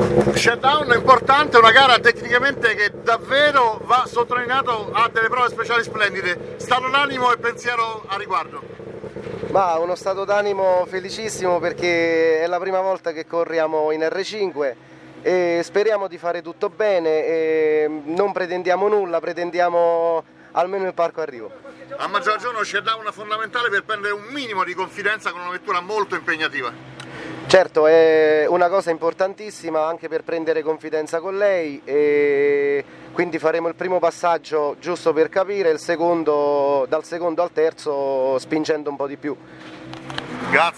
Shutdown importante, una gara tecnicamente che davvero va sottolineato, ha delle prove speciali splendide. Stato d'animo e pensiero a riguardo? Ma uno stato d'animo felicissimo perché è la prima volta che corriamo in R5 e speriamo di fare tutto bene e non pretendiamo nulla, pretendiamo almeno il parco arrivo. A maggior ragione uno shutdown fondamentale per prendere un minimo di confidenza con una vettura molto impegnativa. Certo, è una cosa importantissima anche per prendere confidenza con lei e quindi faremo il primo passaggio giusto per capire, il secondo, dal secondo al terzo spingendo un po' di più. Grazie.